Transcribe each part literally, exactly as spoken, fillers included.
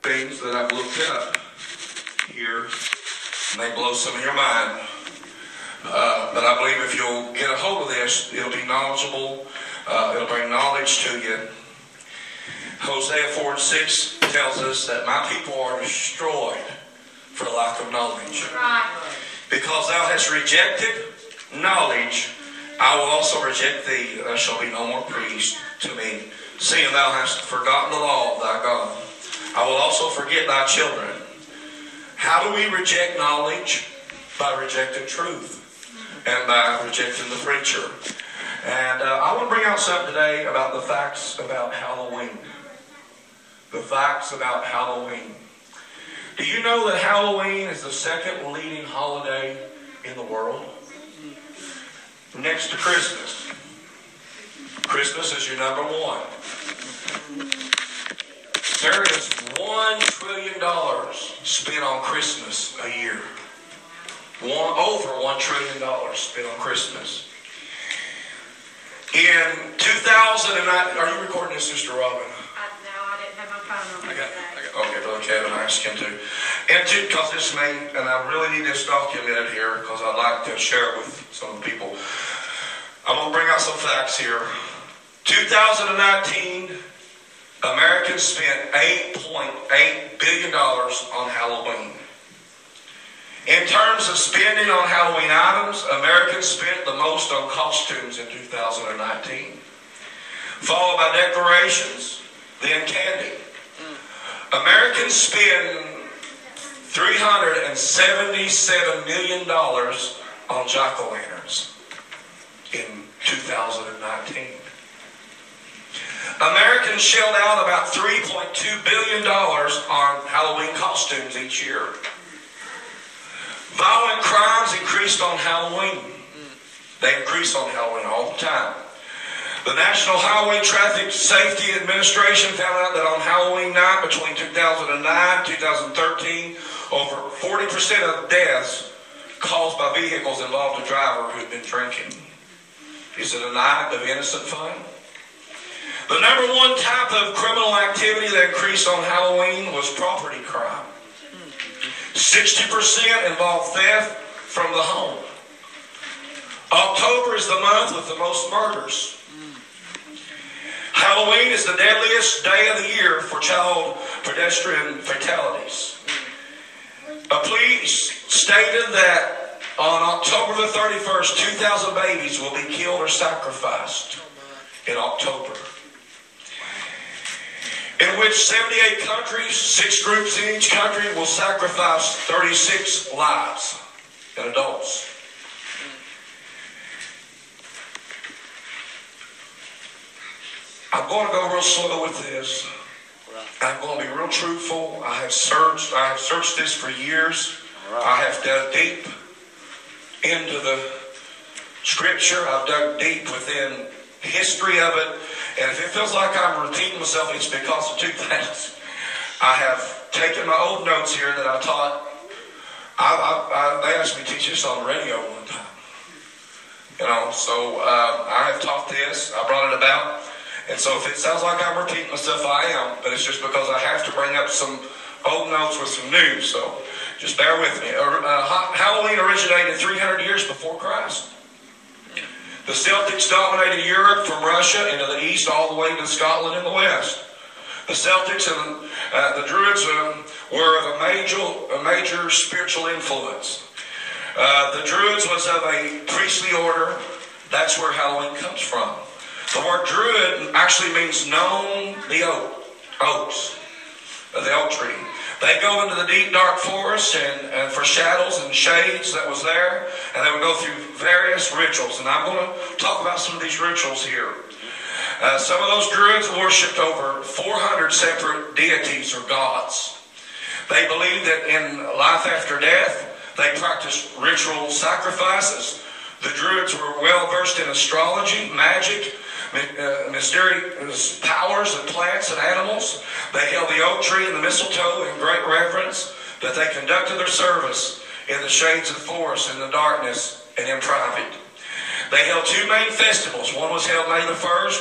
things that I've looked up here. May blow some of your mind. Uh, but I believe if you'll get a hold of this, it'll be knowledgeable. Uh, it'll bring knowledge to you. Hosea four and six tells us that my people are destroyed for lack of knowledge. Right. Because thou hast rejected knowledge, I will also reject thee. There shall be no more priest to me. Seeing thou hast forgotten the law of thy God, I will also forget thy children. How do we reject knowledge? By rejecting truth and by rejecting the preacher. And uh, I want to bring out something today about the facts about Halloween. The facts about Halloween. Do you know that Halloween is the second leading holiday in the world? Next to Christmas. Christmas is your number one. There is one trillion dollars spent on Christmas a year. One, over one trillion dollars spent on Christmas. In two thousand nine, are you recording this, Sister Robin? I, no, I didn't have my phone on me I got, today. I got, okay, Brother Kevin, I asked him to. And two, because this may, and I really need this documented here because I'd like to share it with some of the people. I'm going to bring out some facts here. two thousand nineteen, Americans spent eight point eight billion dollars on Halloween. In terms of spending on Halloween items, Americans spent the most on costumes in two thousand nineteen. Followed by decorations, then candy. Americans spend three hundred seventy-seven million dollars on jack-o'-lanterns in two thousand nineteen. Americans shelled out about three point two billion dollars on Halloween costumes each year. Violent crimes increased on Halloween. They increase on Halloween all the time. The National Highway Traffic Safety Administration found out that on Halloween night between two thousand nine and two thousand thirteen, over forty percent of deaths caused by vehicles involved a driver who had been drinking. Is it a night of innocent fun? The number one type of criminal activity that increased on Halloween was property crime. sixty percent involved theft from the home. October is the month with the most murders. Halloween is the deadliest day of the year for child pedestrian fatalities. A police stated that on October the thirty-first, two thousand babies will be killed or sacrificed in October. In which seventy-eight countries, six groups in each country will sacrifice thirty-six lives and adults. I'm going to go real slow with this. I'm going to be real truthful. I have searched, I have searched this for years. I have dug deep into the scripture. I've dug deep within history of it. And if it feels like I'm repeating myself, it's because of two things. I have taken my old notes here that I taught. I, I, I, they asked me to teach this on the radio one time. You know, so uh, I have taught this. I brought it about. And so if it sounds like I'm repeating myself, I am. But it's just because I have to bring up some old notes with some new. So just bear with me. Uh, Halloween originated three hundred years before Christ. The Celtics dominated Europe from Russia into the east all the way to Scotland in the west. The Celtics and uh, the Druids um, were of a major, a major spiritual influence. Uh, the Druids was of a priestly order. That's where Halloween comes from. The word Druid actually means known the oak, oaks, uh, the oak tree. They go into the deep, dark forest and, and for shadows and shades that was there, and they would go through various rituals. And I'm going to talk about some of these rituals here. Uh, some of those Druids worshipped over four hundred separate deities or gods. They believed that in life after death, they practiced ritual sacrifices. The Druids were well versed in astrology, magic, Uh, mysterious powers of plants and animals. They held the oak tree and the mistletoe in great reverence, but they conducted their service in the shades of the forest, in the darkness, and in private. They held two main festivals. One was held May the first,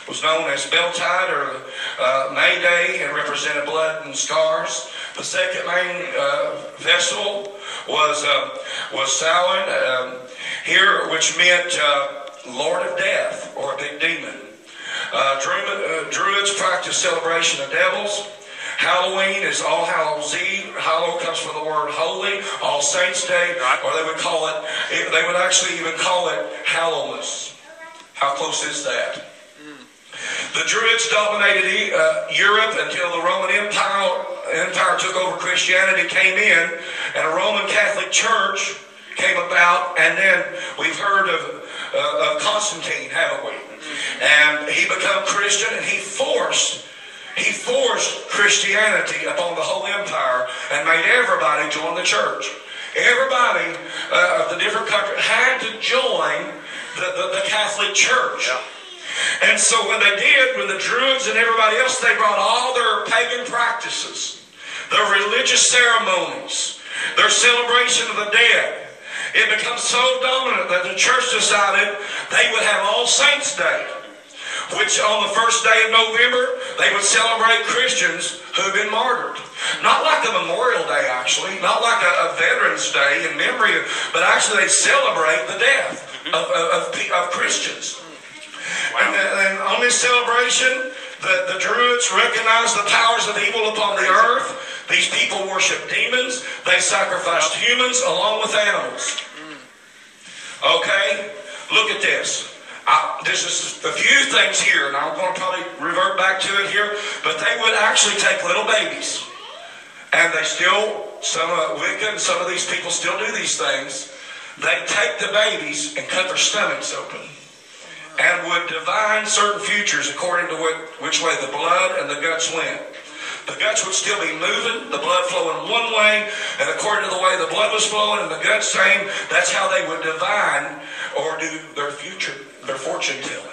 was known as Beltide or uh, May Day and represented blood and scars. The second main uh, festival was uh, was Samhain um, here, which meant uh, Lord of Death or a big demon. Uh, Druid, uh, Druids practice celebration of devils. Halloween is All Hallows Eve. Hallow comes from the word holy. All Saints Day, or they would call it, they would actually even call it Hallowmas. How close is that? The Druids dominated uh, Europe until the Roman Empire, Empire took over. Christianity came in, and a Roman Catholic Church came about, and then we've heard of, uh, of Constantine, haven't we? And he became Christian, and he forced He forced Christianity upon the whole empire and made everybody join the church. Everybody uh, of the different countries had to join the, the, the Catholic Church. Yeah. And so when they did, when the Druids and everybody else, they brought all their pagan practices, their religious ceremonies, their celebration of the dead. It becomes so dominant that the church decided they would have All Saints Day, which on the first day of November, they would celebrate Christians who've been martyred. Not like a Memorial Day, actually. Not like a, a Veterans Day in memory of, but actually they celebrate the death of, of, of, of Christians. Wow. And, and on this celebration, the, the Druids recognized the powers of evil upon the earth. These people worshiped demons. They sacrificed humans along with animals. Okay? Look at this. I, this is a few things here, and I'm going to probably revert back to it here, but they would actually take little babies, and they still, some of Wicca and some of these people still do these things. They take the babies and cut their stomachs open, and would divine certain futures according to what, which way the blood and the guts went. The guts would still be moving, the blood flowing one way, and according to the way the blood was flowing and the guts same, that's how they would divine or do their future, their fortune telling.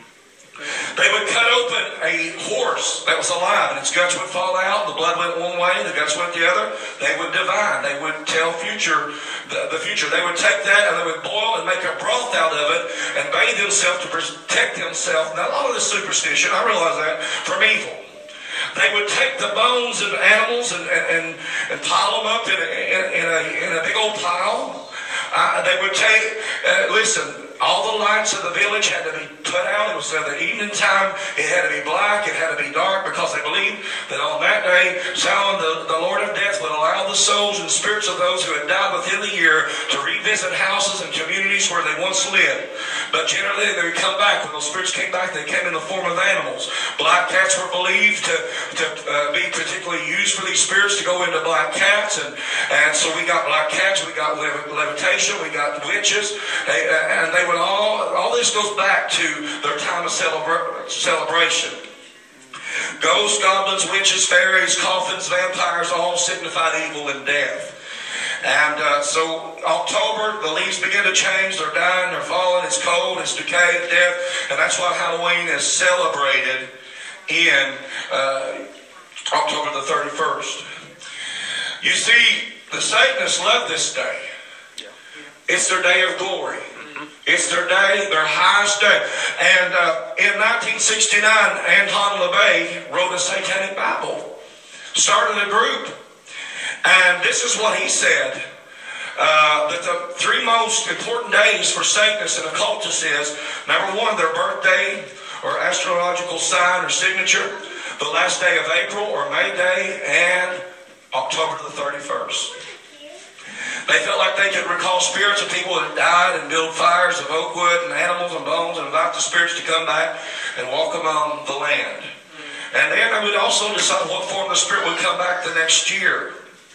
They would cut open a horse that was alive, and its guts would fall out, the blood went one way, the guts went the other. They would divine, they would tell future, the, the future. They would take that and they would boil and make a broth out of it and bathe themselves to protect themselves. Now, a lot of this superstition, I realize that, from evil. They would take the bones of animals and, and, and, and pile them up in a, in a, in a big old pile. Uh, they would take, uh, listen, all the lights of the village had to be put out. It was at the evening time. It had to be black. It had to be dark, because they believed that on that day, Samhain, the, the Lord of Death, would allow the souls and spirits of those who had died within the year to revisit houses and communities where they once lived. But generally, they would come back. When those spirits came back, they came in the form of animals. Black cats were believed to, to uh, be particularly used for these spirits to go into black cats. And, and so we got black cats. We got lev- levitation. We got witches. They, uh, and they would all, all this goes back to their time of celebra- celebration. Ghosts, goblins, witches, fairies, coffins, vampires all signified evil and death. And uh, so October, the leaves begin to change. They're dying, they're falling, it's cold, it's decay, death. And that's why Halloween is celebrated in uh, October the thirty-first. You see, the Satanists love this day. It's their day of glory. It's their day, their highest day. And uh, in nineteen sixty-nine, Anton LaVey wrote a Satanic Bible, started a group. And this is what he said, uh, that the three most important days for Satanists and occultists is, number one, their birthday or astrological sign or signature, the last day of April or May Day, and October the thirty-first. They felt like they could recall spirits of people that died and build fires of oak wood and animals and bones and invite the spirits to come back and walk among the land. And then they would also decide what form the spirit would come back the next year.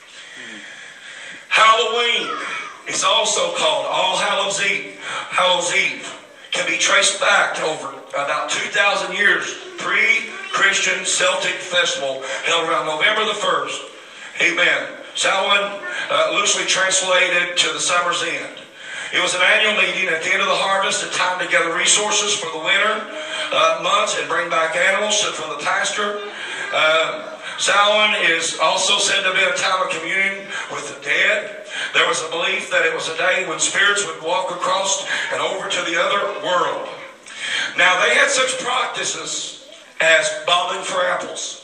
Halloween is also called All Hallows Eve. Hallows Eve can be traced back to over about two thousand years pre-Christian Celtic festival held around November the first. Amen. Samhain, uh, loosely translated to the summer's end. It was an annual meeting at the end of the harvest, a time to gather resources for the winter uh, months and bring back animals from the pasture. Uh, Samhain is also said to be a time of communion with the dead. There was a belief that it was a day when spirits would walk across and over to the other world. Now, they had such practices as bobbing for apples.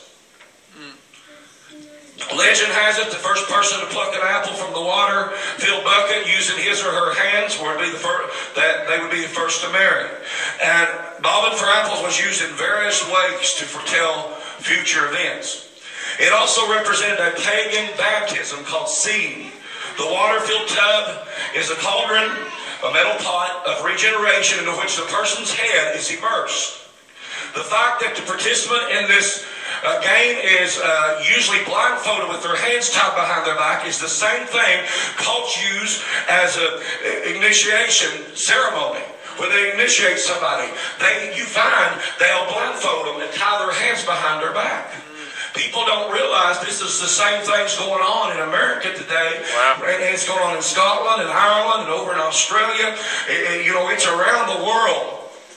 Legend has it the first person to pluck an apple from the water filled bucket using his or her hands would be the first, that they would be the first to marry. And bobbing for apples was used in various ways to foretell future events. It also represented a pagan baptism called seeding. The water-filled tub is a cauldron, a metal pot of regeneration into which the person's head is immersed. The fact that the participant in this uh, game is uh, usually blindfolded with their hands tied behind their back is the same thing cults use as an initiation ceremony. When they initiate somebody, they you find they'll blindfold them and tie their hands behind their back. People don't realize this is the same things going on in America today. Wow. And it's going on in Scotland and Ireland and over in Australia. It, it, you know, it's around the world.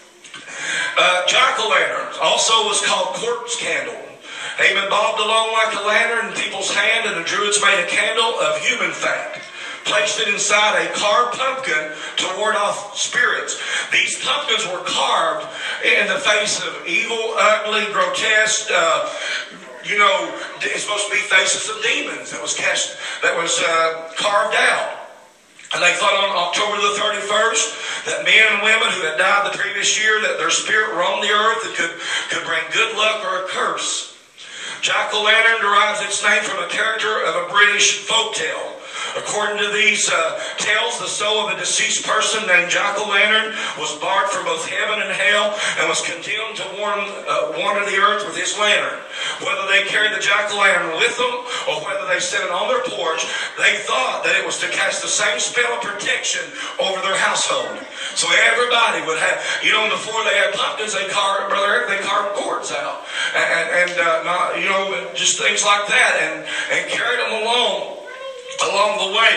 Uh, jack-o'-lantern also was called corpse candle. Amen. Bobbed along like a lantern in people's hand, and the Druids made a candle of human fat. Placed it inside a carved pumpkin to ward off spirits. These pumpkins were carved in the face of evil, ugly, grotesque, uh, you know, it's supposed to be faces of demons that was cast, that was uh, carved out. And they thought on October the thirty-first that men and women who had died the previous year, that their spirit roamed the earth and could, could bring good luck or a curse. Jack-o'-lantern derives its name from a character of a British folktale. According to these uh, tales, the soul of a deceased person named Jack-o'-lantern was barred from both heaven and hell and was condemned to warn, uh, wander the earth with his lantern. Whether they carried the jack-o'-lantern with them or whether they set it on their porch, they thought that it was to cast the same spell of protection over their household. So everybody would have, you know, before they had pumpkins, they carved, Brother Eric, they carved gourds out. And, and uh, not, you know, just things like that and, and carried them along. along the way.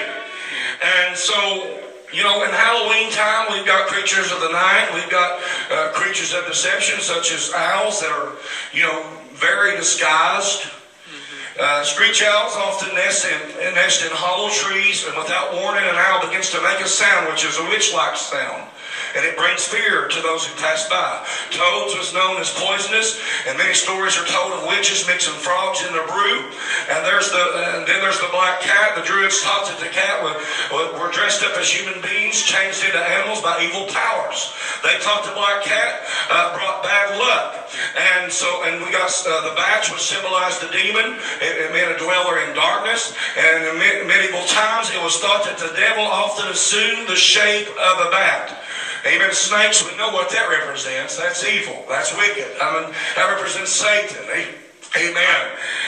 And so, you know, in Halloween time, we've got creatures of the night. We've got uh, creatures of deception, such as owls that are, you know, very disguised. Uh, screech owls often nest in, nest in hollow trees, and without warning, an owl begins to make a sound, which is a witch-like sound. And it brings fear to those who pass by. Toads was known as poisonous, and many stories are told of witches mixing frogs in their brew. And there's the and then there's the black cat. The Druids thought that the cat were, were dressed up as human beings, changed into animals by evil powers. They thought the black cat uh, brought bad luck. And so, and we got uh, the bat, which symbolized the demon. It, it meant a dweller in darkness. And in medieval times, it was thought that the devil often assumed the shape of a bat. Amen. Snakes, we know what that represents. That's evil. That's wicked. I mean, that represents Satan. Amen.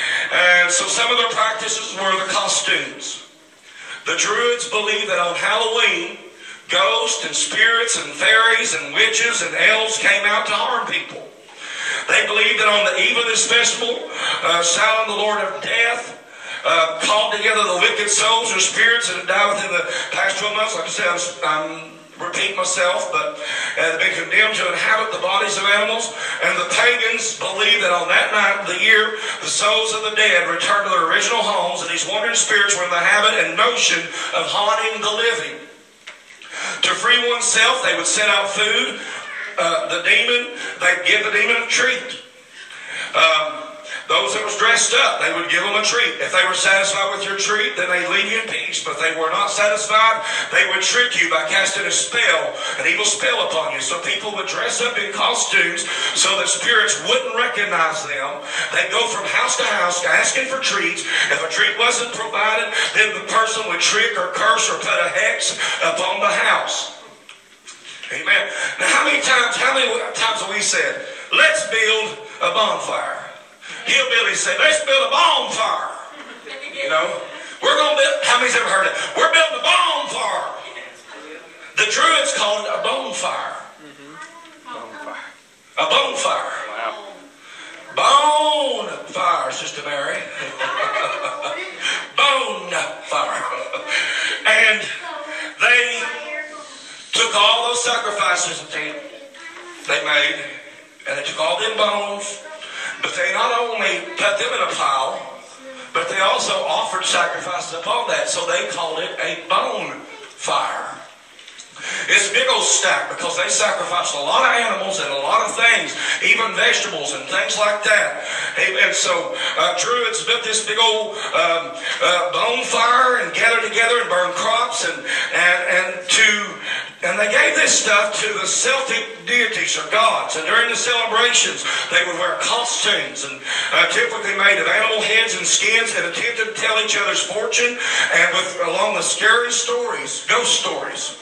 And so some of their practices were the costumes. The Druids believed that on Halloween, ghosts and spirits and fairies and witches and elves came out to harm people. They believed that on the eve of this festival, uh, Samhain, the Lord of Death, uh, called together the wicked souls or spirits that had died within the past twelve months. Like I said, I'm, I'm repeat myself, but uh, been condemned to inhabit the bodies of animals. And the pagans believed that on that night of the year, the souls of the dead returned to their original homes, and these wandering spirits were in the habit and notion of haunting the living. To free oneself, they would set out food. Uh, the demon, they'd give the demon a treat. Um, Those that was dressed up, they would give them a treat. If they were satisfied with your treat, then they'd leave you in peace. But if they were not satisfied, they would trick you by casting a spell, an evil spell upon you. So people would dress up in costumes so that spirits wouldn't recognize them. They'd go from house to house asking for treats. If a treat wasn't provided, then the person would trick or curse or put a hex upon the house. Amen. Now, how many times, how many times have we said, let's build a bonfire? Hillbilly said, let's build a bonfire. You know, we're going to build, how many's ever heard it? We're building a bonfire. The Druids called it a bonfire. Mm-hmm. Bonfire. A bonfire. Wow. Bonfire, Sister Mary. Bonfire. And they took all those sacrifices that they, they made, and they took all them bones. But they not only put them in a pile, but they also offered sacrifices upon that. So they called it a bonfire. It's a big old stack because they sacrificed a lot of animals and a lot of things, even vegetables and things like that. And so uh, Druids built this big old um, uh, bonfire and gathered together and burned crops and and and to and they gave this stuff to the Celtic deities or gods. And during the celebrations, they would wear costumes and uh, typically made of animal heads and skins and attempted to tell each other's fortune and with along with scary stories, ghost stories.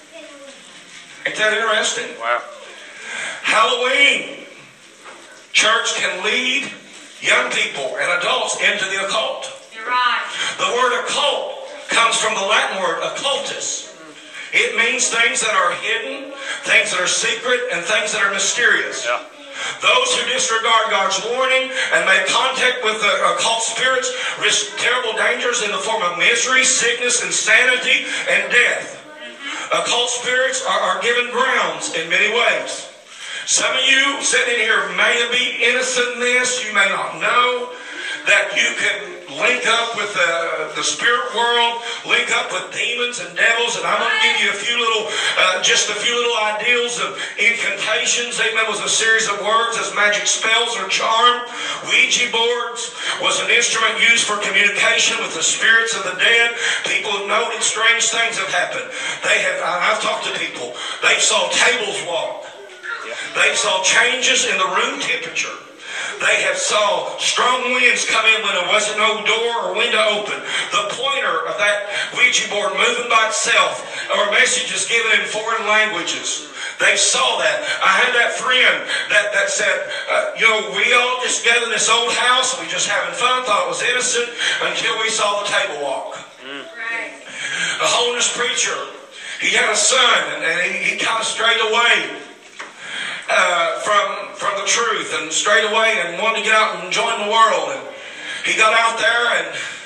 Ain't that interesting? Wow. Halloween. Church can lead young people and adults into the occult. You're right. The word occult comes from the Latin word occultus. It means things that are hidden, things that are secret, and things that are mysterious. Yeah. Those who disregard God's warning and make contact with the occult spirits risk terrible dangers in the form of misery, sickness, insanity, and death. Occult spirits are, are given grounds in many ways. Some of you sitting in here may be innocent in this. You may not know that you can link up with the, the spirit world, link up with demons and devils. And I'm going to give you a few little, uh, just a few little ideals of incantations. Amen. Was a series of words as magic spells or charm. Ouija boards was an instrument used for communication with the spirits of the dead. People have noted strange things have happened. They have. I've talked to people. They saw tables walk. They saw changes in the room temperature. They have saw strong winds come in when there wasn't no door or window open. The pointer of that Ouija board moving by itself, or messages given in foreign languages. They saw that. I had that friend that, that said, uh, you know, we all just gathered in this old house and we just having fun, thought it was innocent until we saw the table walk. Mm. Right. A holiness preacher, he had a son and, and he, he kind of strayed away. Uh, from from the truth and strayed away and wanted to get out and join the world. And he got out there and,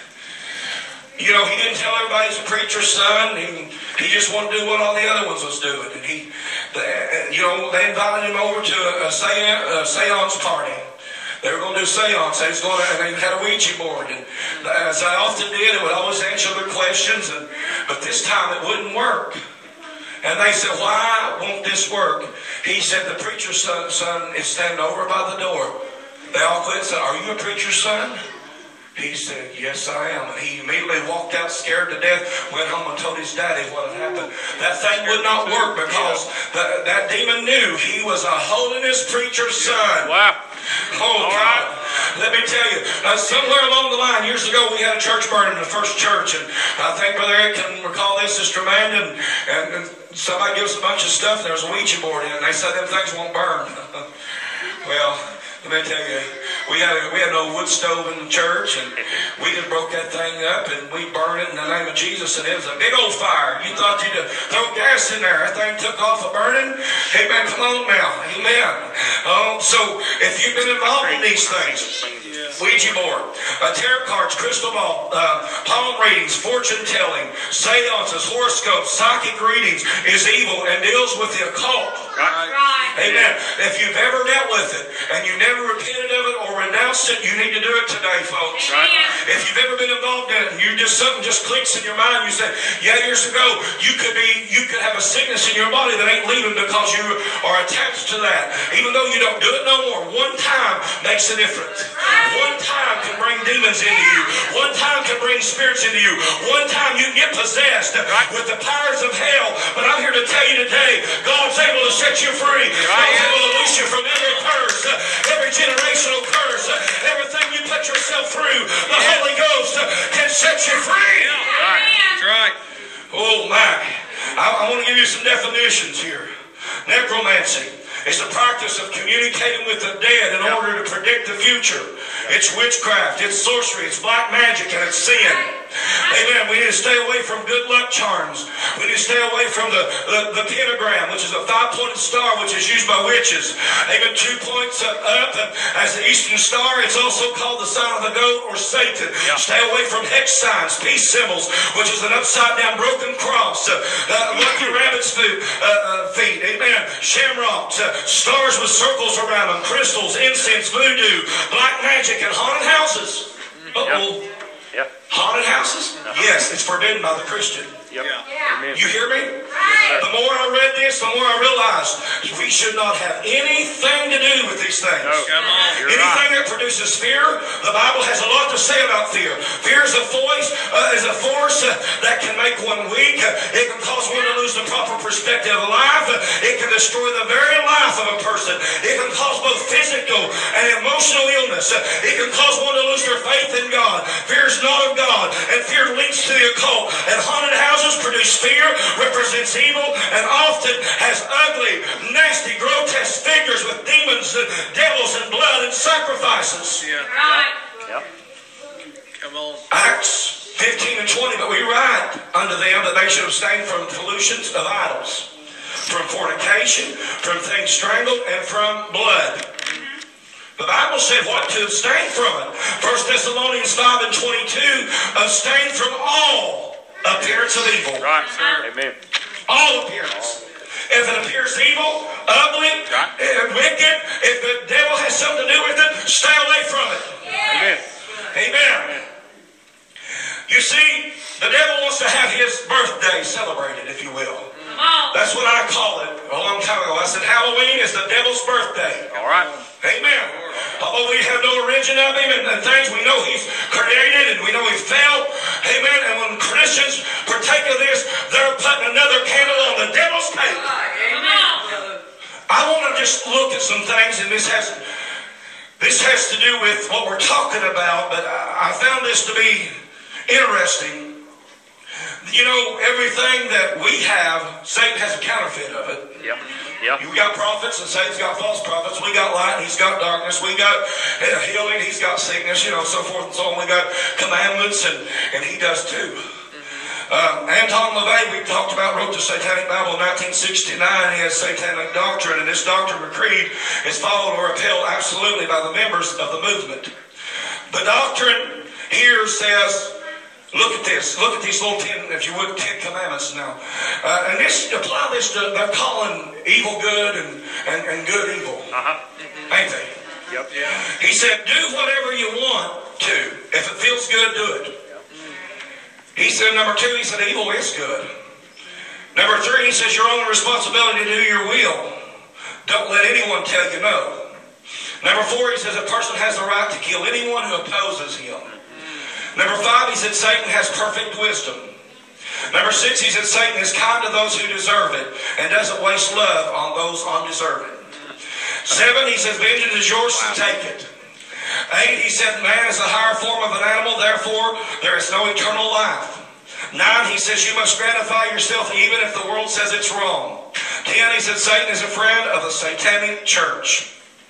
you know, he didn't tell everybody he's a preacher's son. He, he just wanted to do what all the other ones was doing. And he, the, you know, they invited him over to a, a, seance, a seance party. They were going to do seance. They was going to, and they had a Ouija board. And as I often did, it would always answer their questions. And but this time it wouldn't work. And they said, why won't this work? He said, the preacher's son, son is standing over by the door. They all quit and said, are you a preacher's son? He said, yes, I am. And he immediately walked out scared to death, went home and told his daddy what had happened. That thing would not work because the, that demon knew he was a holiness preacher's son. Wow. Oh, God. Let me tell you, uh, somewhere along the line, years ago, we had a church burning, the first church, and I think Brother Eric can recall this, Sister Amanda, and, and, and somebody gave us a bunch of stuff, and there was a Ouija board in it, and they said them things won't burn. Well, let me tell you, we had a, we had no wood stove in the church, and we just broke that thing up, and we burned it in the name of Jesus, and it was a big old fire. You thought you'd throw gas in there. That thing took off a burning. Amen. Come on now. Amen. Um, so, if you've been involved in these things, Ouija board, uh, tarot cards, crystal ball, uh, palm readings, fortune telling, seances, horoscopes, psychic readings is evil and deals with the occult. Right. Right. Amen. If you've ever dealt with it and you never repented of it or renounced it, you need to do it today, folks. Right. If you've ever been involved in it and you just something just clicks in your mind, you say, yeah, years ago you could be you could have a sickness in your body that ain't leaving because you are attached to that. Even though you don't do it no more, one time makes a difference. One time can bring demons into you. One time can bring spirits into you. One time you get possessed with the powers of hell. But I'm here to tell you today, God's able to set you free. God's able to loose you from every curse, every generational curse, everything you put yourself through. The Holy Ghost can set you free. That's right. Oh my. I, I want to give you some definitions here. Necromancy is the practice of communicating with the dead in order to predict the future. It's witchcraft, it's sorcery, it's black magic, and it's sin. Amen. We need to stay away from good luck charms. We need to stay away from the, the, the pentagram, which is a five-pointed star, which is used by witches. Amen. Two points up, up as the eastern star. It's also called the sign of the goat or Satan. Yeah. Stay away from hex signs, peace symbols, which is an upside-down broken cross. Uh, uh, lucky rabbit's feet. Uh, uh, feet. Amen. Shamrocks, uh, stars with circles around them, crystals, incense, voodoo, black magic, and haunted houses. Uh-oh. Yeah. Yeah. Haunted houses? Yes, it's forbidden by the Christian. Yep. Yeah. You hear me? Right. The more I read this, the more I realized we should not have anything to do with these things. No, come on. You're Anything right. that produces fear, the Bible has a lot to say about fear. Fear is a voice, uh, is a force uh, that can make one weak. Uh, it can cause one to lose the proper perspective of life. Uh, it can destroy the very life of a person. It can cause both physical and emotional illness. Uh, it can cause one to lose their faith in God. Fear is not of God, and fear leads to the occult. And haunted houses produce fear, represents evil, and often has ugly, nasty, grotesque figures with demons, and devils, and blood and sacrifices. Yeah. Right. Yep. Come on. Acts fifteen and twenty, but we write unto them that they should abstain from pollutions of idols, from fornication, from things strangled, and from blood. The Bible said what to abstain from it. First Thessalonians five and twenty-two, abstain from all appearance of evil. Right, sir. Amen. All appearance. If it appears evil, ugly, Right. wicked, if the devil has something to do with it, stay away from it. Amen. Amen. You see, the devil wants to have his birthday celebrated, if you will. Come on. That's what I call it a long time ago. I said Halloween is the devil's birthday. All right. Amen. Although we have no origin of him and, and things, we know he's created and we know he fell. Amen. And when Christians partake of this, they're putting another candle on the devil's cake. Come on. I want to just look at some things, and this has this has to do with what we're talking about, but I, I found this to be interesting. You know, everything that we have, Satan has a counterfeit of it. Yep. Yep. We got prophets, and Satan's got false prophets. We got light, and he's got darkness. We got uh, healing, he's got sickness, you know, so forth and so on. We got commandments, and, and he does too. Um, Anton LaVey, we talked about, wrote the Satanic Bible in nineteen sixty-nine. He has satanic doctrine, and this doctrine or creed is followed or upheld absolutely by the members of the movement. The doctrine here says, look at this. Look at these little ten, if you would, ten commandments now. Uh, and this, apply this to, they're calling evil good and, and, and good evil. Uh-huh. Ain't they? Yep. Yeah. He said, do whatever you want to. If it feels good, do it. He said, number two, he said, evil is good. Number three, he says, your own responsibility to do your will. Don't let anyone tell you no. Number four, he says, a person has the right to kill anyone who opposes him. Number five, he said, Satan has perfect wisdom. Number six, he said, Satan is kind to those who deserve it and doesn't waste love on those undeserving. Seven, he says, vengeance is yours to take it. Eight, he said, man is the higher form of an animal, therefore there is no eternal life. Nine, he says, you must gratify yourself even if the world says it's wrong. Ten, he said, Satan is a friend of the satanic church.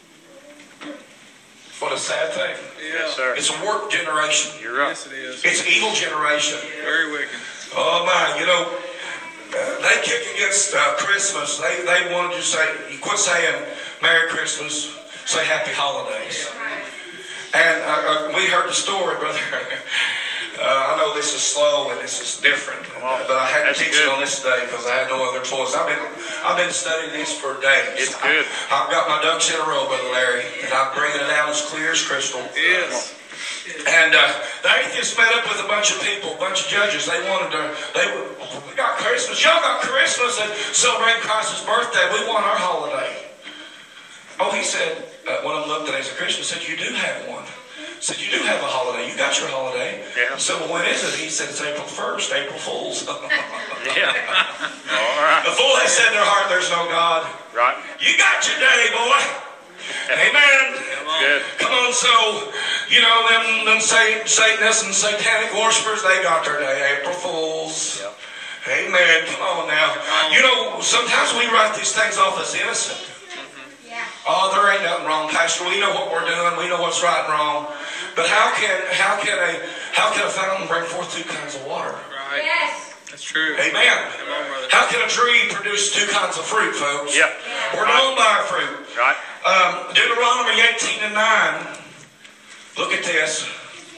What a sad thing. Yes, sir. It's a warped generation. You're right. Yes, it is. It's an evil generation. Very wicked. Oh my, you know, uh, they kick against uh, Christmas. They they wanted to say, you quit saying Merry Christmas, say Happy Holidays. And uh, uh, we heard the story, brother. Uh, I know this is slow and this is different, uh, but I had to That's teach good. it on this day because I had no other choice. I've been I've been studying this for days. It's good. I, I've got my ducks in a row, Brother Larry, and I'm bringing it out as clear as crystal. Yes. And uh, the atheists met up with a bunch of people, a bunch of judges. They wanted to, they were, we got Christmas. Y'all got Christmas and celebrate Christ's birthday. We want our holiday. Oh, he said, uh, one of them looked at him as a Christian, said, you do have one. Said, you do have a holiday. You got your holiday. Yeah. So, well, when is it? He said, it's April first, April Fool's. Yeah. All right. The fool has said in their heart, there's no God. Right. You got your day, boy. Amen. Good. Come on, so, you know, them, them Satanists and satanic worshipers, they got their day, April Fools. Yep. Amen. Come on now. You know, sometimes we write these things off as innocent. Oh, there ain't nothing wrong, Pastor. We know what we're doing. We know what's right and wrong. But how can how can a how can a fountain bring forth two kinds of water? Right. Yes. That's true. Amen. Come on, brother. How can a tree produce two kinds of fruit, folks? Yep. We're known by our fruit. Right. Um, Deuteronomy eighteen and nine. Look at this.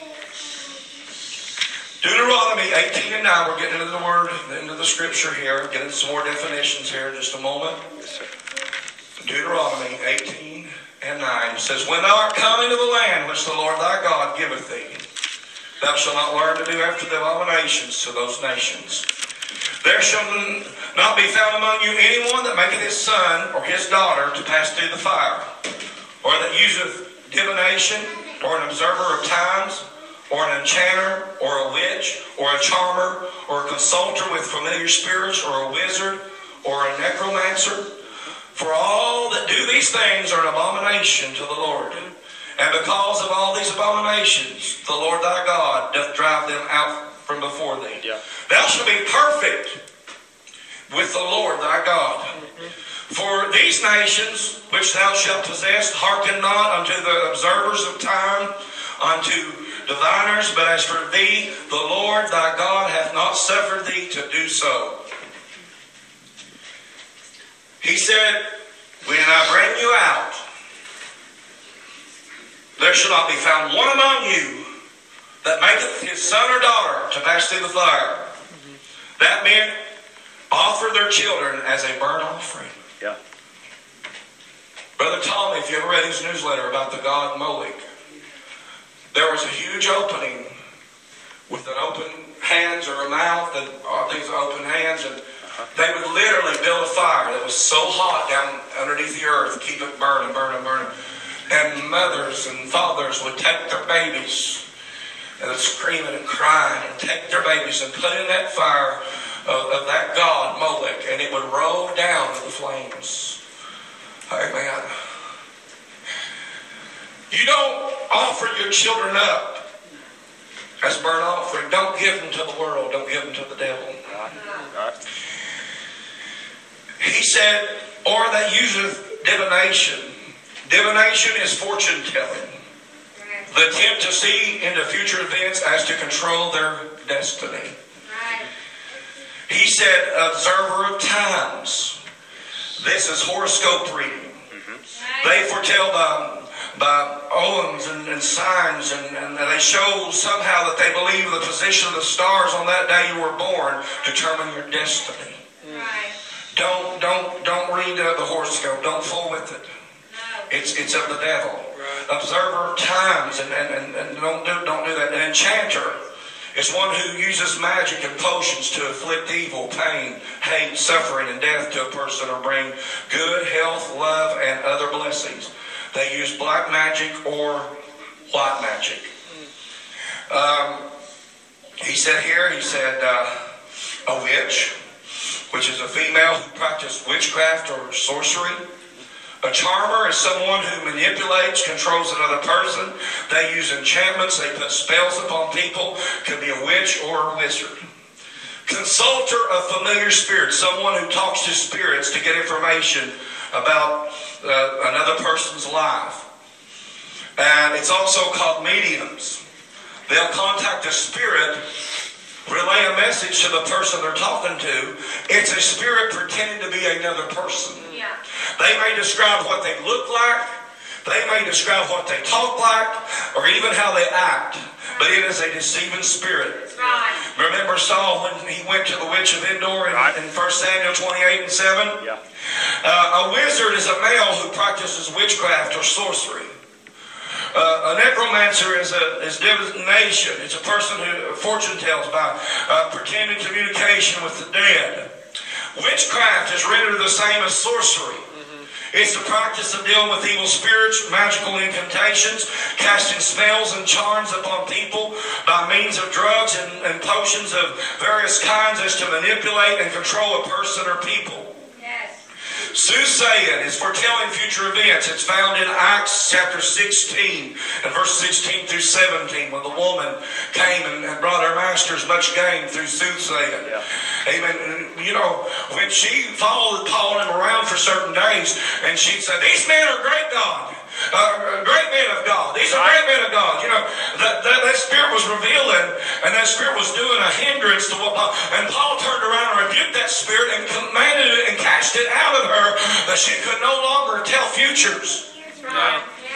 Deuteronomy eighteen and nine. We're getting into the word, into the scripture here. Getting some more definitions here in just a moment. Yes, sir. Deuteronomy eighteen and nine says, when thou art come into the land which the Lord thy God giveth thee, Thou shalt not learn to do after the abominations to those nations. There shall not be found among you anyone that maketh his son or his daughter to pass through the fire, or that useth divination, or an observer of times, or an enchanter, or a witch, or a charmer, or a consulter with familiar spirits, or a wizard, or a necromancer. For all that do these things are an abomination to the Lord. And because of all these abominations, the Lord thy God doth drive them out from before thee. Yeah. Thou shalt be perfect with the Lord thy God. Mm-hmm. For these nations which thou shalt possess hearken not unto the observers of time, unto diviners, but as for thee, the Lord thy God hath not suffered thee to do so. He said, when I bring you out, there shall not be found one among you that maketh his son or daughter to pass through the fire. Mm-hmm. That meant offer their children as a burnt offering. Yeah. Brother Tommy, if you ever read his newsletter about the god Moloch, there was a huge opening with an open hands or a mouth, and uh, these open hands, and they would literally build a fire that was so hot down underneath the earth, keep it burning, burning, burning. And mothers and fathers would take their babies and screaming and crying and take their babies and put in that fire of, of that god Moloch, and it would roll down to the flames. Amen. You don't offer your children up as burnt offering. Don't give them to the world. Don't give them to the devil. He said, or that useth divination. Divination is fortune telling. The attempt to see into future events as to control their destiny. He said, observer of times. This is horoscope reading. They foretell by, by omens and, and signs, and, and they show somehow that they believe the position of the stars on that day you were born determine your destiny. Right. Don't don't don't read uh, the horoscope. Don't fool with it. No. It's it's of the devil. Right. Observer of times, and, and, and, and don't do don't do that. An enchanter is one who uses magic and potions to inflict evil, pain, hate, suffering, and death to a person, or bring good health, love, and other blessings. They use black magic or white magic. Um, he said here, he said, uh, a witch, which is a female who practices witchcraft or sorcery. A charmer is someone who manipulates, controls another person. They use enchantments. They put spells upon people. Could be a witch or a wizard. Consulter of familiar spirits, someone who talks to spirits to get information about uh, another person's life. And it's also called mediums. They'll contact a spirit, relay a message to the person they're talking to. It's a spirit pretending to be another person. Yeah. They may describe what they look like. They may describe what they talk like, or even how they act. But it is a deceiving spirit. Right. Remember Saul when he went to the witch of Endor in, right. in First Samuel twenty-eight and seven? Yeah. Uh, a wizard is a male who practices witchcraft or sorcery. Uh, a necromancer is a is divination. It's a person who fortune tells by uh, pretending communication with the dead. Witchcraft is rendered the same as sorcery. It's the practice of dealing with evil spirits, magical incantations, casting spells and charms upon people by means of drugs and, and potions of various kinds as to manipulate and control a person or people. Yes. Soothsaying is foretelling future events. It's found in Acts chapter sixteen and verse sixteen through seventeen, when the woman came and, and brought her masters much gain through soothsaying. Yeah. Amen. And, you know, when she followed Paul and him around for certain days, and she said, "These men are great God, uh, great men of God. These are great men of God." You know, that, that that spirit was revealing, and that spirit was doing a hindrance to what Paul. And Paul turned around and rebuked that spirit and commanded it and cast it out of her, that she could no longer tell futures. That's right. Yeah.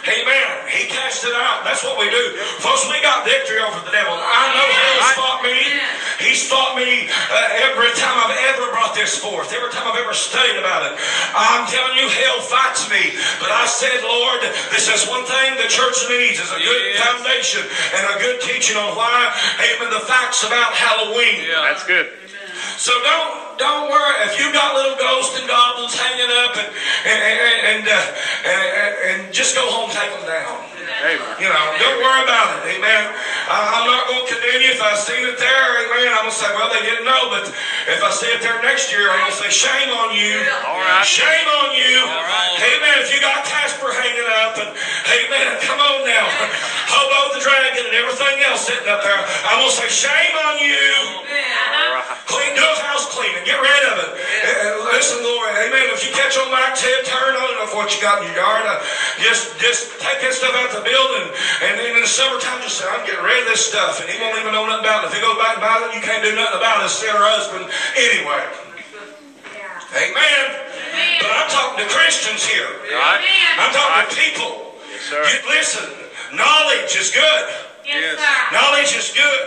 Amen. He cast it out. That's what we do. Folks, we got victory over the devil. I know hell's fought me. He's fought me uh, every time I've ever brought this forth. Every time I've ever studied about it. I'm telling you, hell fights me. But I said, Lord, this is one thing the church needs is a good yes. foundation and a good teaching on why, amen, the facts about Halloween. Yeah, that's good. So don't don't worry if you got little ghosts and goblins hanging up and and and, and, uh, and, and just go home and take them down. Amen. You know, don't worry about it. Amen. I, I'm not going to condemn you if I seen it there. Amen. I'm going to say, well, they didn't know. But if I see it there next year, I'm going to say, shame on you. All right. Shame on you. All right. Amen. If you got Casper hanging up and, amen, come on now. Hobo the dragon and everything else sitting up there. I'm going to say, shame on you. All right. Clean, do a house cleaning. Get rid of it. And listen, Lord, amen. If you catch on Mike's head, turn on it of what you got in your yard. Uh, just, just take that stuff out the building. And then in the summertime, just say, I'm getting rid of this stuff. And he won't even know nothing about it. If he goes back and buys it, you can't do nothing about it. It's still her husband anyway. Yeah. Amen. Amen. But I'm talking to Christians here. Right. I'm talking right. to people. Yes, sir. You, listen, knowledge is good. Yes, sir. Knowledge is good.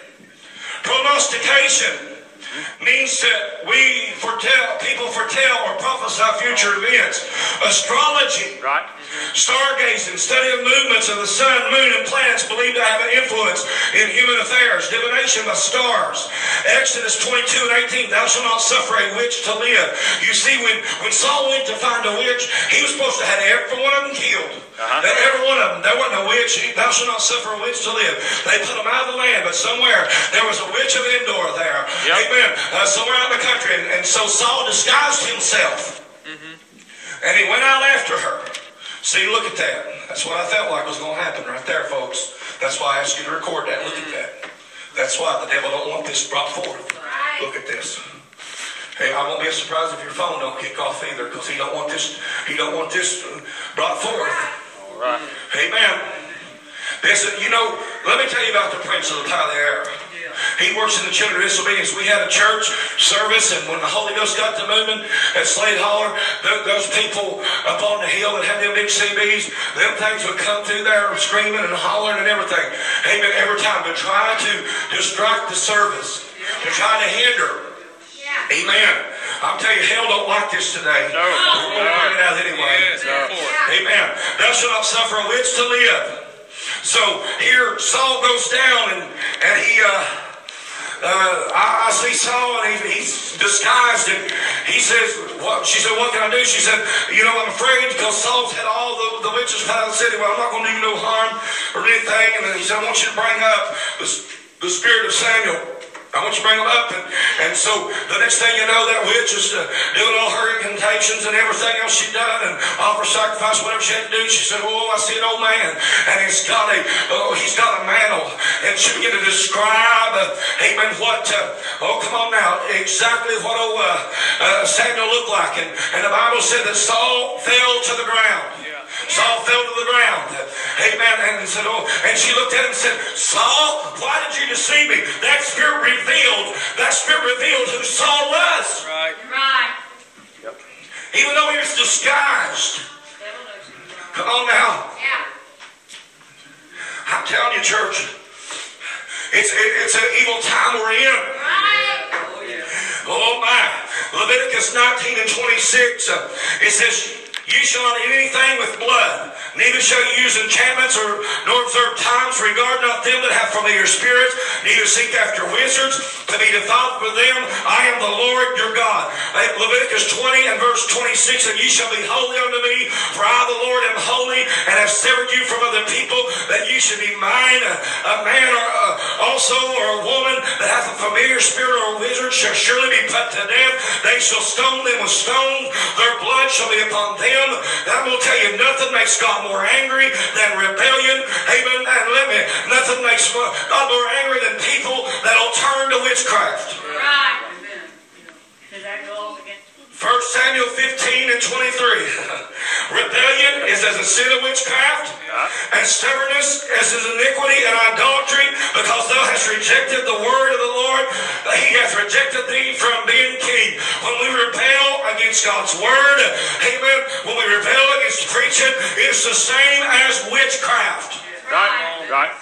Prognostication means that we foretell, people foretell or prophesy future events. Astrology, Right. stargazing, study of movements of the sun, moon, and planets believed to have an influence in human affairs. Divination by stars. Exodus twenty-two and eighteen, thou shalt not suffer a witch to live. You see, when, when Saul went to find a witch, he was supposed to have every one of them killed. Uh-huh. Every one of them. There wasn't a witch. Thou shalt not suffer a witch to live. They put them out of the land, but somewhere there was a witch of Endor there. Yep. Amen. Uh, somewhere out in the country. And, and so Saul disguised himself. Mm-hmm. And he went out after her. See, look at that. That's what I felt like was going to happen right there, folks. That's why I asked you to record that. Look at that. That's why the devil don't want this brought forth. Look at this. Hey, I won't be surprised if your phone don't kick off either, because he don't want this. He don't want this brought forth. All right. Amen. This, you know, let me tell you about the prince of the power of the air. He works in the children of disobedience. We had a church service, and when the Holy Ghost got to moving at Slade Holler, those people up on the hill that had them big C Bs, them things would come through there screaming and hollering and everything. Amen. Every time to try to distract the service, to try to hinder. Amen. I'm telling you, hell don't like this today. No. We're going to bring it out anyway. Yes, no. Amen. Thou shalt not suffer a witch to live. So here Saul goes down and, and he, uh, uh, I, I see Saul and he, he's disguised and he says, what? She said, what can I do? She said, you know, I'm afraid because Saul's had all the, the witches out of the city. Well, I'm not going to do you no harm or anything. And then he said, I want you to bring up the, the spirit of Samuel. I want you to bring them up. And, and so the next thing you know, that witch is uh, doing all her incantations and everything else she'd done and offer sacrifice, whatever she had to do. She said, oh, I see an old man. And he's got a, oh, he's got a mantle. And she began to describe, uh, amen, what, uh, oh, come on now, exactly what old uh, uh, Samuel looked like. And, and the Bible said that Saul fell to the ground. Saul fell to the ground. Amen. And said, oh, and she looked at him and said, Saul, why did you deceive me? That spirit revealed, that spirit revealed who Saul was. Right. Right. Yep. Even though he was disguised. Come on now. Yeah. I'm telling you, church, it's, it, it's an evil time we're in. Right. Oh my. Leviticus nineteen and twenty-six, uh, it says, you shall not eat anything with blood, neither shall you use enchantments or nor observe times. Regard not them that have familiar spirits, neither seek after wizards to be defiled with them. I am the Lord your God. Leviticus twenty and verse twenty-six, and ye shall be holy unto me, for I the Lord am holy, and have severed you from other people, that ye should be mine. A man or uh, also or a woman that hath a familiar spirit or a wizard shall surely be put to death. They shall stone them with stones. Their blood shall be upon them. I'm going to tell you, nothing makes God more angry than rebellion. Amen. And let me, nothing makes God more angry than people that'll turn to witchcraft. Right. Does that go off again? First Samuel fifteen and twenty-three. Rebellion is as a sin of witchcraft, and stubbornness as is iniquity and idolatry, because thou hast rejected the word of the Lord. He hath rejected thee from being king. When we rebel against God's word, amen, when we rebel against preaching, it's the same as witchcraft. Right. Right.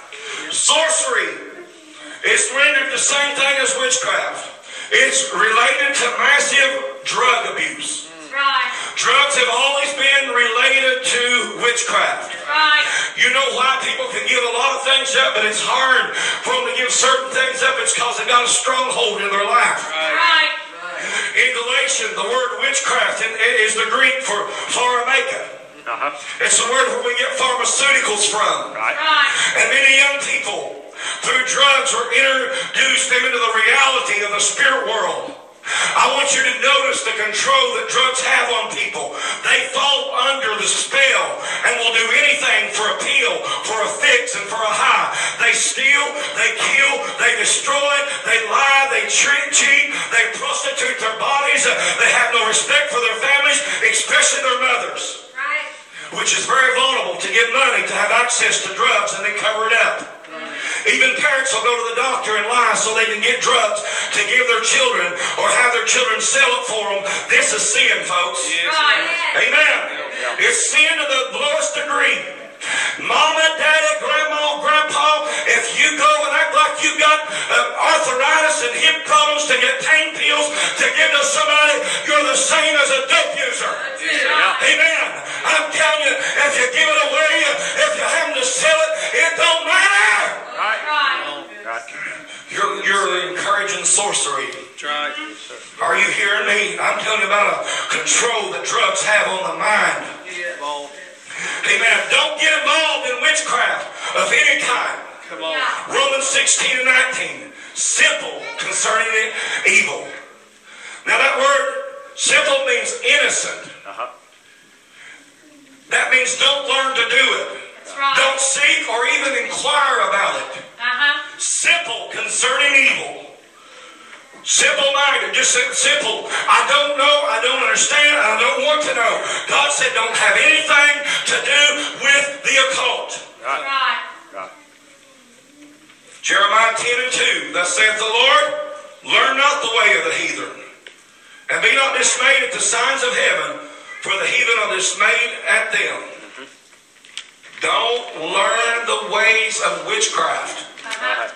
Sorcery is rendered the same thing as witchcraft. It's related to massive drug abuse. Right. Drugs have always been related to witchcraft. Right. You know why people can give a lot of things up, but it's hard for them to give certain things up. It's because they got a stronghold in their life. Right. In Galatians, the word witchcraft is the Greek for pharmakeia. Uh-huh. It's the word where we get pharmaceuticals from. Right. Right. And many young people, through drugs, are introduced them into the reality of the spirit world. I want you to notice the control that drugs have on people. They fall under the spell and will do anything for a pill, for a fix, and for a high. They steal, they kill, they destroy, they lie, they treat, cheat, they prostitute their bodies. They have no respect for their families, especially their mothers, Right. which is very vulnerable to give money to have access to drugs and they cover it up. Even parents will go to the doctor and lie so they can get drugs to give their children or have their children sell it for them. This is sin, folks. Right. Amen. It's sin to the lowest degree. Mama, daddy, grandma, grandpa, if you go and act like you got uh, arthritis and hip problems to get pain pills to give to somebody, you're the same as a dope user. Yeah. Amen. I'm telling you, if you give it away, if you have to sell it, it don't matter. Right. Right. Right. You're, you're encouraging sorcery. That's right. Yes, sir. Are you hearing me? I'm telling you about a control that drugs have on the mind. Come on. Amen. Don't get involved in witchcraft of any kind. Come on. Yeah. Romans sixteen and nineteen. Simple concerning it, evil. Now that word, simple, means innocent. Uh-huh. That means don't learn to do it. That's right. Don't seek or even inquire about it. Uh-huh. Simple concerning evil. Simple-minded, just simple. I don't know, I don't understand, I don't want to know. God said don't have anything to do with the occult. Right. Right. Right. Jeremiah ten and two, thus saith the Lord, learn not the way of the heathen, and be not dismayed at the signs of heaven, for the heathen are dismayed at them. Mm-hmm. Don't learn the ways of witchcraft. Uh-huh.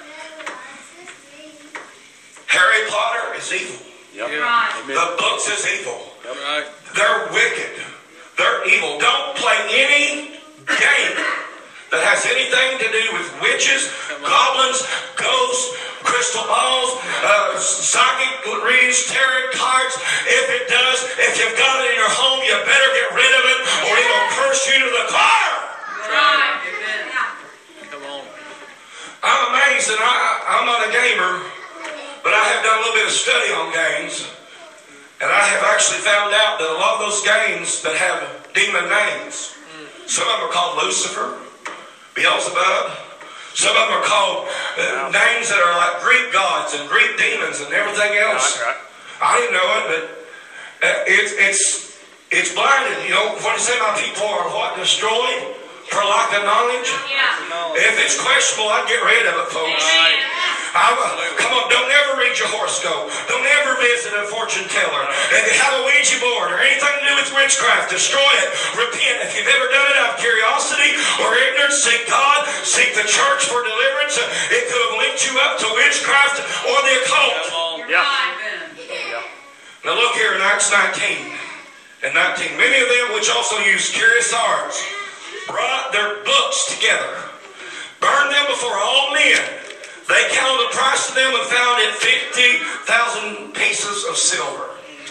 Harry Potter is evil. Yep. Right. Amen. The books is evil. Yep. Right. They're wicked. They're evil. Don't play any game that has anything to do with witches, goblins, ghosts, crystal balls, uh, psychic readings, tarot cards. If it does, if you've got it in your home, you better get rid of it or it'll curse you to the car. Right. Come on. I'm amazed, and I, I'm not a gamer, but I have done a little bit of study on games, and I have actually found out that a lot of those games that have demon names, some of them are called Lucifer, Beelzebub. Some of them are called uh, names that are like Greek gods and Greek demons and everything else. Right. Right. I didn't know it, but uh, it's it's it's blinded. You know what you say? My people are what, destroyed for lack of knowledge. Yeah. If it's questionable, I'd get rid of it, folks. Amen. I, come on, don't ever read your horoscope. Don't ever visit a fortune teller. If you have a Ouija board or anything to do with witchcraft, destroy it. Repent. If you've ever done it out of curiosity or ignorance, seek God. Seek the church for deliverance. It could have linked you up to witchcraft or the occult. You're Yeah. right. Yeah. Now look here in Acts nineteen and nineteen. Many of them which also used curious arts brought their books together, burned them before all men. They counted the price of them and found it fifty thousand pieces of silver.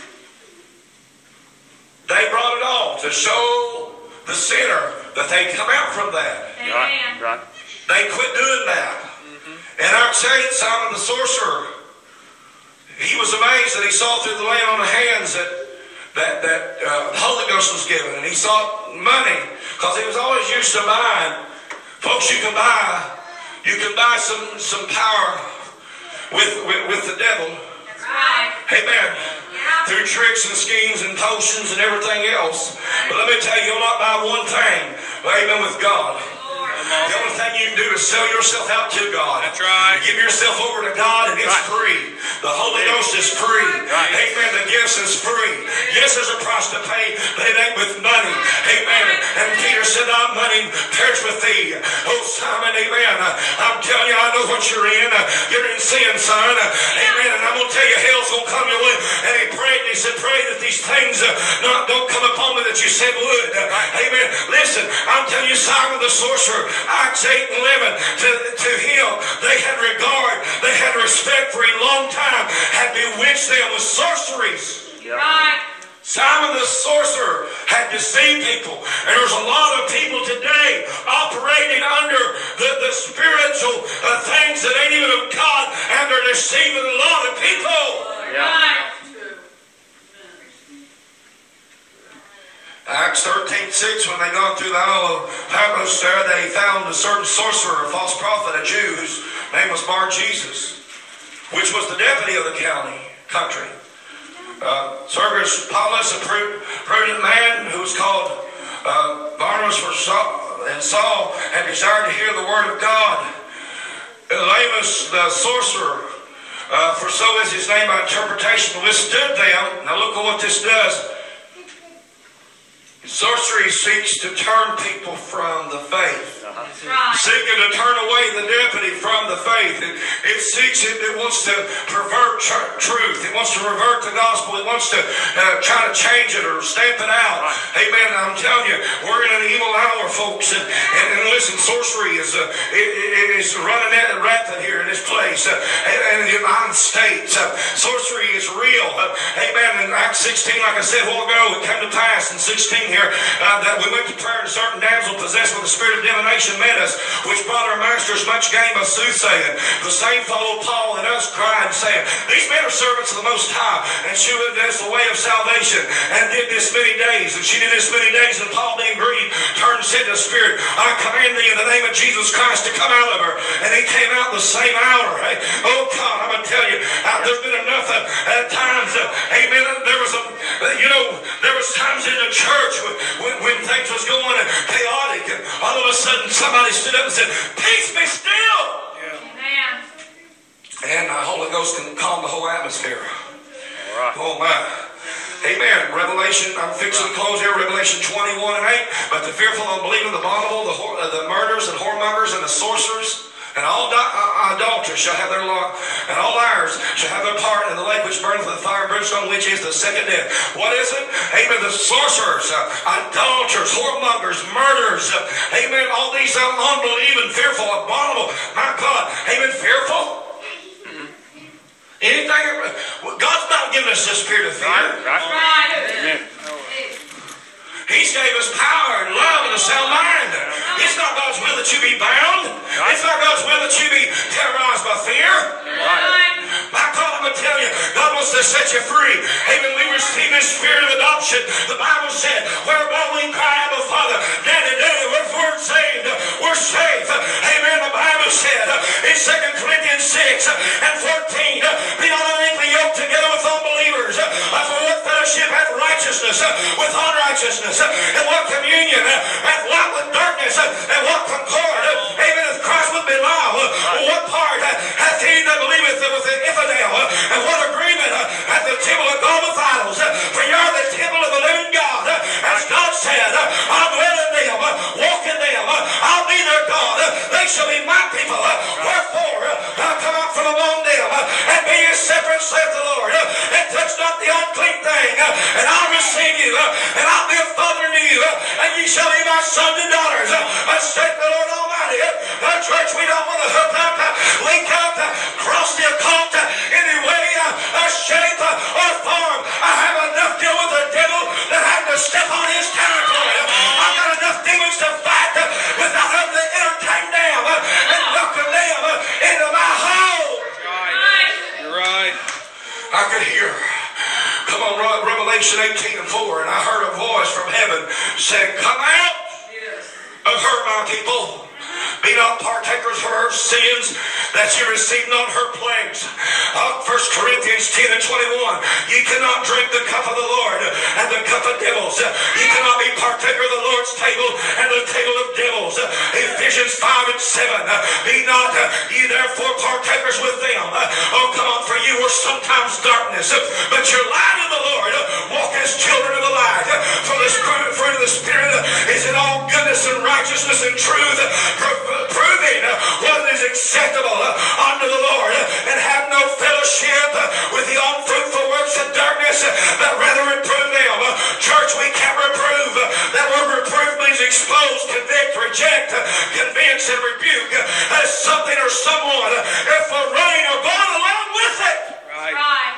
They brought it all to show the sinner that they come out from that. Amen. Right. Right. They quit doing that. And our saint, Simon the sorcerer, he was amazed that he saw through the laying on of hands that that, that uh, the Holy Ghost was given. And he sought money because he was always used to buying. Folks, you can buy You can buy some, some power with, with, with the devil. That's right. Amen. Yeah. Through tricks and schemes and potions and everything else. But let me tell you, you'll not buy one thing. Amen, with God. Lord. on. The only thing you can do is sell yourself out to God. That's right. Give yourself over to God and it's Right. free. The Holy Ghost is free. Right. Amen. The gifts is free. Yes, there's a price to pay, but it ain't with money. Amen. And Peter said, "Our money perish with thee." Oh, Simon, amen. I'm telling you, I know what you're in. You're in sin, son. Amen. And I'm going to tell you, hell's going to come your way. And he prayed, and he said, "Pray that these things uh, not, don't come upon me that you said would." Amen. Listen, I'm telling you, Simon the sorcerer, Acts eight and eleven, to, to him, they had regard, they had respect for a long time, had bewitched them with sorceries. Right. Simon the sorcerer had deceived people. And there's a lot of people today operating under the, the spiritual uh, things that ain't even of God, and they're deceiving a lot of people. Right. Acts thirteen six, when they gone through the Isle of Patmos there, they found a certain sorcerer, a false prophet, a Jew, whose name was Bar Jesus, which was the deputy of the county, country. Uh, Sergius Paulus, a prudent man who was called uh, Barnabas for Saul, and Saul had desired to hear the word of God. Elymas, the sorcerer, uh, for so is his name by interpretation, withstood them. Now look at what this does. Sorcery seeks to turn people from the faith. Right. Seeking to turn away the deputy from the faith. It, it seeks, it, it wants to pervert tr- truth. It wants to revert the gospel. It wants to uh, try to change it or stamp it out. Amen. I'm telling you, we're in an evil hour, folks. And, and, and listen, sorcery is uh, it, it is running rampant here in this place. Uh, and, and in the United States, uh, sorcery is real. Uh, amen. In Acts sixteen, like I said a while ago, it came to pass in sixteen here uh, that we went to prayer, and a certain damsel possessed with the spirit of divination met us, which brought our masters much gain by soothsaying. The same followed Paul and us, crying, saying, "These men are servants of the Most High, and she led us the way of salvation, and did this many days." And she did this many days, and Paul, being grieved, turned and said to the spirit, "I command thee in the name of Jesus Christ to come out of her." And he came out the same hour. Hey, oh God, I'm going to tell you, uh, there's been enough uh, at times, uh, amen, there was a, uh, you know, there was times in the church when, when, when things was going uh, chaotic, and all of a sudden somebody stood up and said, "Peace, be still." Amen. And the Holy Ghost can calm the whole atmosphere. All right. Oh my. Amen. Revelation, I'm fixing to close here, Revelation twenty-one and eight. "But the fearful, unbelieving, the abominable, the, whore, uh, the murderers and whoremongers and the sorcerers and all di- uh, idolaters shall have their lot, and all liars shall have their part in the lake which burneth with fire and brimstone, which is the second death." What is it? Amen. The sorcerers, uh, idolaters, whoremongers, murderers, uh, amen. All these uh, unbelieving, fearful, abominable. My God, amen. Fearful. Anything, God's not giving us the spirit of fear. Right. Right. Right. Amen. He's gave us power and love and a sound mind. It's not God's will that you be bound. It's not God's will that you be terrorized by fear. Right. My God, I'm going to tell you, God wants to set you free. Amen. We receive His spirit of adoption. The Bible said, "Whereby we cry, Abba, Father, Daddy, Daddy, we're saved. We're safe." Amen. The Bible said in Second Corinthians six and fourteen, "Be not unequally yoked together with unbelievers. For what fellowship hath righteousness with unrighteousness? And what communion hath light with darkness? And what concord, amen, if Christ with Belial? What part hath he that believeth with the infidel? And what agreement hath the temple of God with idols? For ye are the temple of the living God. As God said, I'll dwell in them, walk in them, I'll be their God. They shall be my people. Wherefore, I'll come out from among them, and be ye separate, saith the Lord, and touch not the unclean thing, and I'll receive you, and I'll be a father to you, and ye shall be my sons and daughters, saith the Lord Almighty. The church, we don't want to hook up, link up, cross the occult any way, shape, or form. I have enough deal with the devil that I have to step on his territory. I've got enough demons to fight without having to entertain them and welcome them into my home. Right. You're right. I could hear, come on, Revelation eighteen and four, and I heard a voice from heaven saying, "Come out of her, my people. Be not partakers of her sins, that ye receive not her plagues. Uh, First Corinthians ten and twenty-one. Ye cannot drink the cup of the Lord and the cup of devils. Ye cannot be partaker of the Lord's table and the table of devils. Ephesians five and seven. Be not uh, ye therefore partakers with them. Uh, oh, come on, for you were sometimes darkness, uh, but you're light in the Lord. Uh, walk as children of the light. Uh, for the spirit, fruit of the Spirit uh, is in all goodness and righteousness and truth, uh, pro- proving uh, what is acceptable uh, unto the Lord, uh, and have no fellowship uh, with the unfruitful works of darkness, uh, but rather reprove them. Uh, church, we can't reprove. Uh, that word reprove means expose, convict, reject, uh, convince, and rebuke uh, as something or someone. Uh, if we're running or going along with it. Right. Right.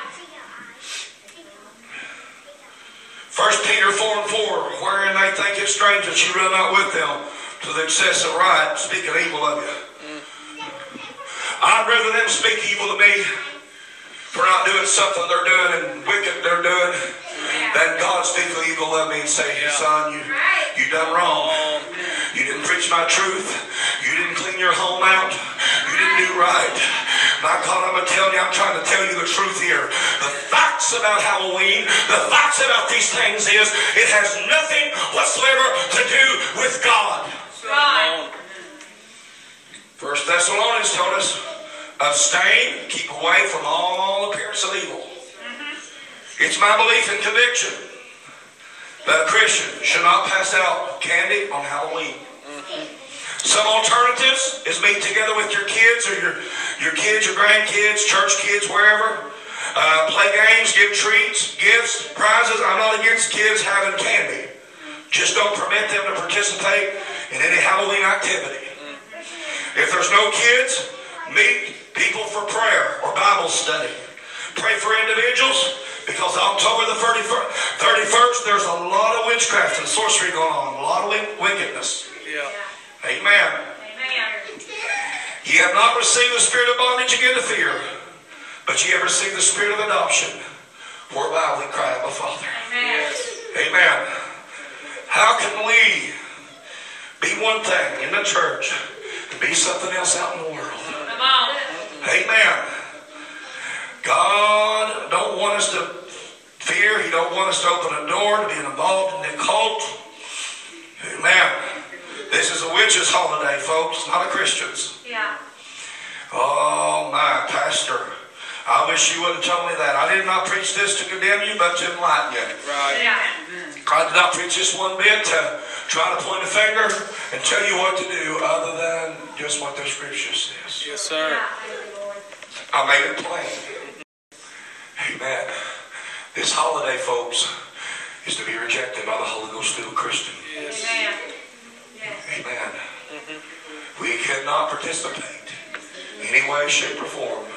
First Peter four and four, wherein they think it strange that you run not with them to the excess of right, speaking evil of you. Mm. I'd rather them speak evil to me for not doing something they're doing and wicked they're doing, yeah, than God speak evil of me and say, yeah, son, you you done wrong. You didn't preach my truth. You didn't clean your home out. You didn't do right. My God, I'm going to tell you, I'm trying to tell you the truth here. The facts about Halloween, the facts about these things is, it has nothing whatsoever to do with God. Right. First Thessalonians told us, abstain, keep away from all appearance of evil. Mm-hmm. It's my belief and conviction that a Christian should not pass out candy on Halloween. Mm-hmm. Some alternatives is meet together with your kids or your, your kids, your grandkids, church kids, wherever. Uh, play games, give treats, gifts, prizes. I'm not against kids having candy. Just don't permit them to participate in any Halloween activity. If there's no kids, meet people for prayer or Bible study. Pray for individuals, because October the thirty-first, there's a lot of witchcraft and sorcery going on, a lot of wickedness. Yeah. Amen. Amen. Ye have not received the spirit of bondage again to fear, but ye have received the spirit of adoption, whereby we cry, Abba, Father. Amen. Amen. How can we be one thing in the church and be something else out in the world? Come on. Amen. God don't want us to fear. He don't want us to open a door to be involved in the occult. Amen. This is a witches' holiday, folks, not a Christian's. Yeah. Oh, my pastor. I wish you would have told me that. I did not preach this to condemn you, but to enlighten you. Right. Yeah. I did not preach this one bit to try to point a finger and tell you what to do other than just what the scripture says. Yes, sir. I made it plain. Amen. This holiday, folks, is to be rejected by the Holy Ghost-filled Christian. Yes. Amen. Yes. Amen. Mm-hmm. We cannot participate in any way, shape, or form